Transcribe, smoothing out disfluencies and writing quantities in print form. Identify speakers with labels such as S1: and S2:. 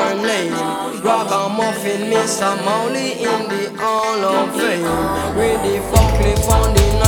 S1: your name. Ragamuffin, Mr. Mowley in the Hall of Fame. With the Funky Founding